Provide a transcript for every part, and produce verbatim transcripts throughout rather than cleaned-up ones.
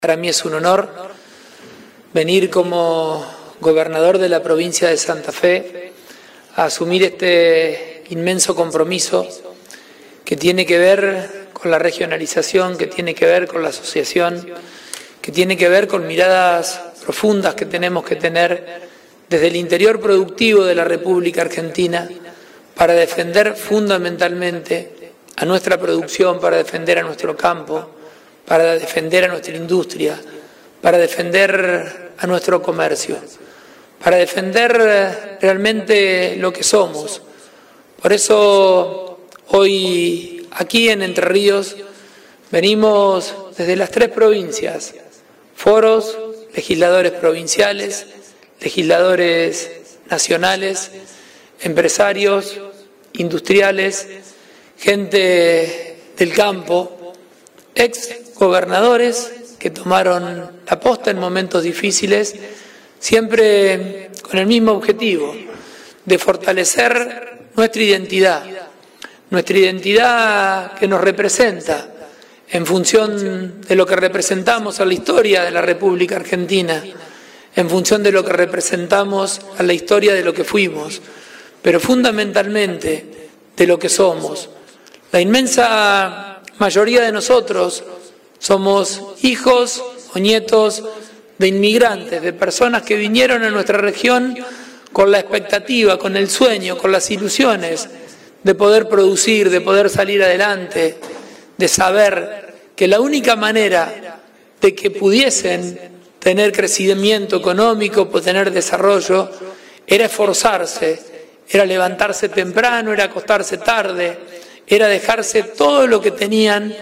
Para mí es un honor venir como gobernador de la provincia de Santa Fe a asumir este inmenso compromiso que tiene que ver con la regionalización, que tiene que ver con la asociación, que tiene que ver con miradas profundas que tenemos que tener desde el interior productivo de la República Argentina para defender fundamentalmente a nuestra producción, para defender a nuestro campo, para defender a nuestra industria, para defender a nuestro comercio, para defender realmente lo que somos. Por eso hoy aquí en Entre Ríos venimos desde las tres provincias, foros, legisladores provinciales, legisladores nacionales, empresarios, industriales, gente del campo, ex gobernadores que tomaron la posta en momentos difíciles, siempre con el mismo objetivo, de fortalecer nuestra identidad, nuestra identidad que nos representa en función de lo que representamos a la historia de la República Argentina, en función de lo que representamos a la historia de lo que fuimos, pero fundamentalmente de lo que somos. La inmensa mayoría de nosotros somos hijos o nietos de inmigrantes, de personas que vinieron a nuestra región con la expectativa, con el sueño, con las ilusiones de poder producir, de poder salir adelante, de saber que la única manera de que pudiesen tener crecimiento económico, tener desarrollo, era esforzarse, era levantarse temprano, era acostarse tarde, era dejarse todo lo que tenían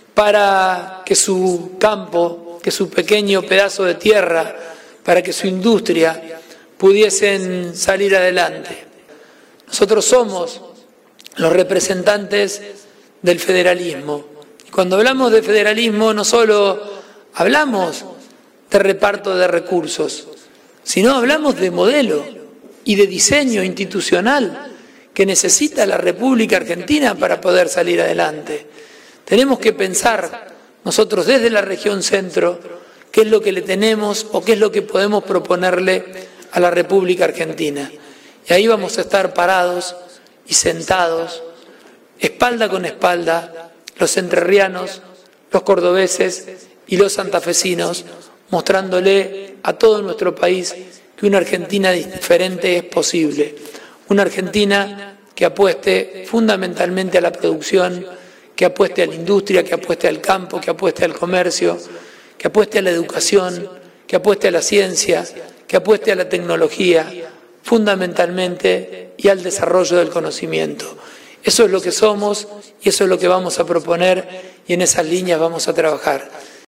para que su campo, que su pequeño pedazo de tierra, para que su industria pudiesen salir adelante. Nosotros somos los representantes del federalismo. Y cuando hablamos de federalismo no solo hablamos de reparto de recursos, sino hablamos de modelo y de diseño institucional que necesita la República Argentina para poder salir adelante. Tenemos que pensar nosotros desde la región centro qué es lo que le tenemos o qué es lo que podemos proponerle a la República Argentina. Y ahí vamos a estar parados y sentados, espalda con espalda, los entrerrianos, los cordobeses y los santafesinos, mostrándole a todo nuestro país que una Argentina diferente es posible. Una Argentina que apueste fundamentalmente a la producción, que apueste a la industria, que apueste al campo, que apueste al comercio, que apueste a la educación, que apueste a la ciencia, que apueste a la tecnología, fundamentalmente, y al desarrollo del conocimiento. Eso es lo que somos y eso es lo que vamos a proponer y en esas líneas vamos a trabajar.